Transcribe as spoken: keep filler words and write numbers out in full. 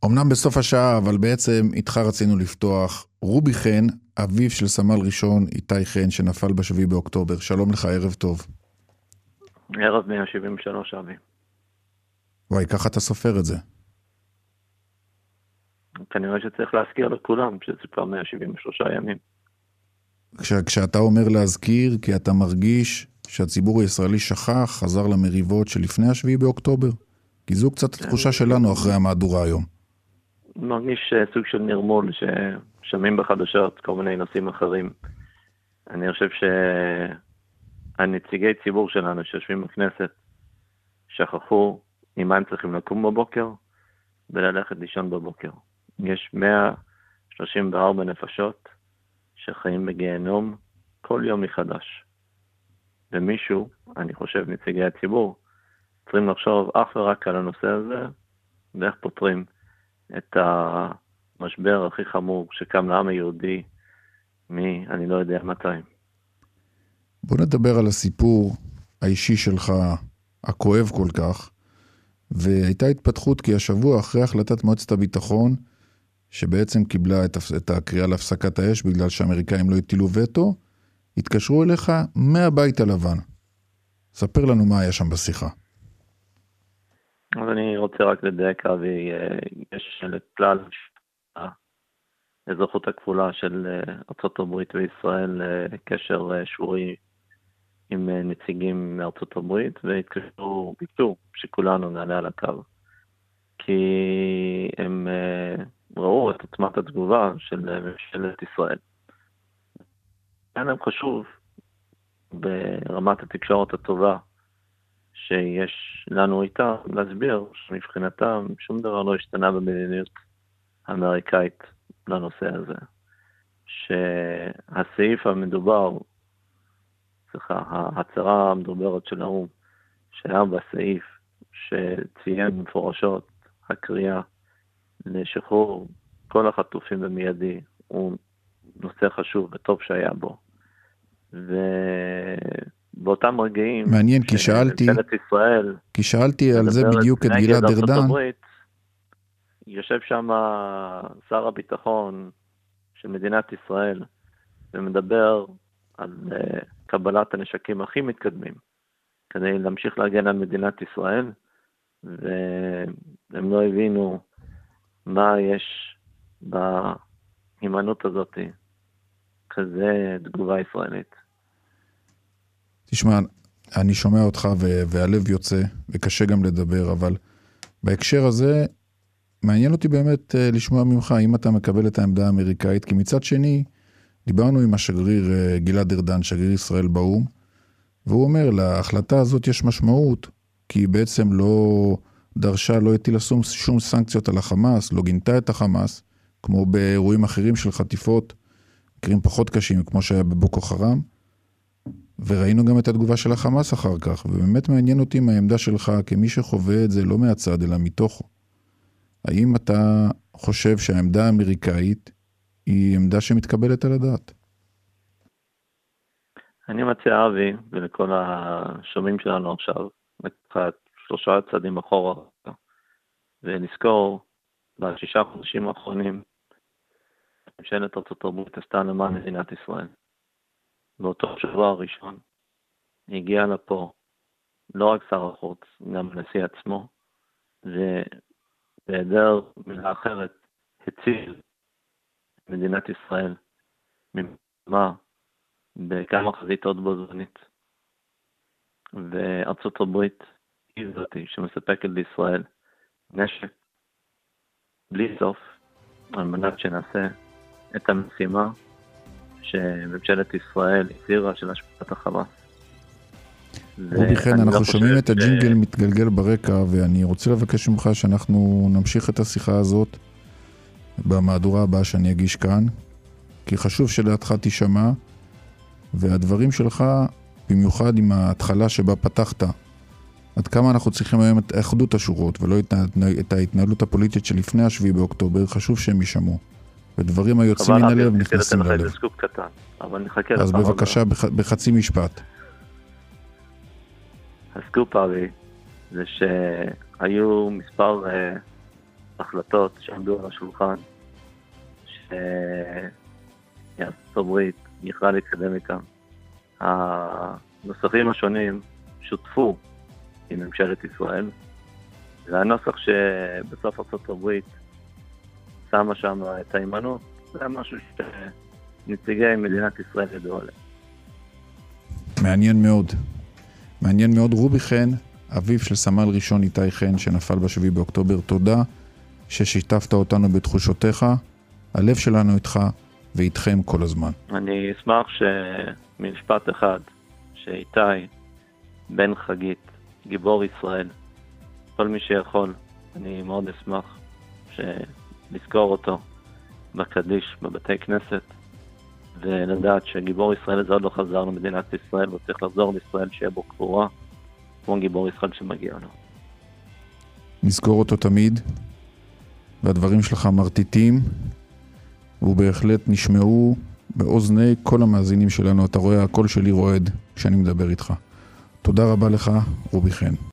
אמנם בסוף השעה, אבל בעצם איתך רצינו לפתוח. רובי חן, אביו של סמל ראשון איתי חן, שנפל בשביעי באוקטובר. שלום לך, ערב טוב. ערב מאה שבעים ושלוש, אבי. וואי, ככה אתה סופר את זה. כנראה שצריך להזכיר לכולם שזה כבר מאה שבעים ושלושה ימים. כש, כשאתה אומר להזכיר, כי אתה מרגיש שהציבור הישראלי שכח, חזר למריבות שלפני השביעי באוקטובר? כי זו קצת התחושה שלנו אחרי המהדורה היום. מרגיש סוג של נרמול ששמים בחדשות כל מיני נושאים אחרים. אני חושב שהנציגי ציבור שלנו שיושבים בכנסת שכחו עם מה הם צריכים לקום בבוקר וללכת לישון בבוקר. יש מאה שלושים וארבע נפשות שחיים בגיהנום כל יום מחדש. ומישהו, אני חושב נציגי הציבור, צריכים לחשוב אך ורק על הנושא הזה ואיך פותרים את המשבר הכי חמור שקם לעם היהודי מי, אני לא יודע מתי. בוא נדבר על הסיפור האישי שלך, הכואב כל כך, והייתה התפתחות כי השבוע אחרי החלטת מועצת הביטחון, שבעצם קיבלה את, את הקריאה להפסקת האש בגלל שהאמריקאים לא הטילו וטו, התקשרו אליך מהבית הלבן. ספר לנו מה היה שם בשיחה. אז אני רוצה רק לדייק, אבי, יש לכלל האזרחות הכפולה של ארצות הברית וישראל קשר שורי עם נציגים מארצות הברית, והתקשרו, ביקשו שכולנו נעלה על הקו. כי הם ראו את עוצמת התגובה של ממשלת ישראל. היה להם חשוב ברמת התקשורת הטובה שיש לנו איתה להסביר שמבחינתם שום דבר לא השתנה במדיניות האמריקאית לנושא הזה. שהסעיף המדובר, סליחה, ההצהרה המדוברת של האו"ם, שהיה בסעיף שציין מפורשות הקריאה לשחרור כל החטופים במיידי, הוא נושא חשוב וטוב שהיה בו. ובאותם רגעים... מעניין, כי שאלתי... ישראל, כי שאלתי על זה בדיוק את גלעד ארדן. יושב שם שר הביטחון של מדינת ישראל, ומדבר על uh, קבלת הנשקים הכי מתקדמים, כדי להמשיך להגן על מדינת ישראל, והם לא הבינו מה יש בהימנעות הזאת, כזה תגובה ישראלית. תשמע, אני שומע אותך והלב יוצא, וקשה גם לדבר, אבל בהקשר הזה, מעניין אותי באמת לשמוע ממך, אם אתה מקבל את העמדה האמריקאית, כי מצד שני, דיברנו עם השגריר גלעד ארדן, שגריר ישראל באו"ם, והוא אומר, להחלטה הזאת יש משמעות, כי היא בעצם לא דרשה, לא הטילה שום סנקציות על החמאס, לא גינתה את החמאס, כמו באירועים אחרים של חטיפות, מקרים פחות קשים, כמו שהיה בבוקו חרם, וראינו גם את התגובה של החמאס אחר כך, ובאמת מעניין אותי מהעמדה שלך, כמי שחווה את זה לא מהצד, אלא מתוכו. האם אתה חושב שהעמדה האמריקאית היא עמדה שמתקבלת על הדעת? אני מציע, אבי, ולכל השומעים שלנו עכשיו, לקחת שלושה צעדים אחורה, ולזכור, בשישה חודשים האחרונים, ממשלת ארצות הברית עשתה למען מדינת ישראל. באותו שבוע הראשון, הגיע לפה, לא רק שר החוץ, גם הנשיא עצמו, ובהיעדר מילה אחרת, הציל מדינת ישראל ממלחמה בכמה חזיתות בו זמנית. וארצות הברית היא זאתי שמספקת לישראל נשק בלי סוף, על מנת שנעשה את המשימה שממשלת ישראל הצהירה של השפעת החמאס. רובי חן, אנחנו שומעים את הג'ינגל מתגלגל ברקע, ואני רוצה לבקש ממך שאנחנו נמשיך את השיחה הזאת במהדורה הבאה שאני אגיש כאן, כי חשוב שלדעתך תשמע, והדברים שלך, במיוחד עם ההתחלה שבה פתחת, עד כמה אנחנו צריכים היום את אחדות השורות, ולא את ההתנהלות הפוליטית שלפני השביעי באוקטובר, חשוב שהם ישמעו. ודברים היוצאים מן הלב נכנסים ללב. אז בבקשה, בחצי משפט. הסקופ, אבי, זה שהיו מספר החלטות שעמדו על השולחן, שארצות הברית יכלה להתקדם איתם. הנוסחים השונים שותפו עם ממשלת ישראל, והנוסח שבסוף ארצות הברית שמה שם את ההימנעות, זה משהו שנציגי מדינת ישראל ידעו עליהם. מעניין מאוד. מעניין מאוד. רובי חן, אביו של סמל ראשון איתי חן שנפל בשביעי באוקטובר, תודה ששיתפת אותנו בתחושותיך. הלב שלנו איתך ואיתכם כל הזמן. אני אשמח שמשפט אחד, שאיתי בן חגית, גיבור ישראל, כל מי שיכול, אני מאוד אשמח לזכור אותו בקדיש, בבתי כנסת, ולדעת שגיבור ישראל הזה עוד לא חזר למדינת ישראל, והוא צריך לחזור לישראל שיהיה בו קבורה, כמו גיבור ישראל שמגיע לו. נזכור אותו תמיד, והדברים שלך מרטיטים, ובהחלט נשמעו באוזני כל המאזינים שלנו. אתה רואה, הקול שלי רועד כשאני מדבר איתך. תודה רבה לך, רובי חן.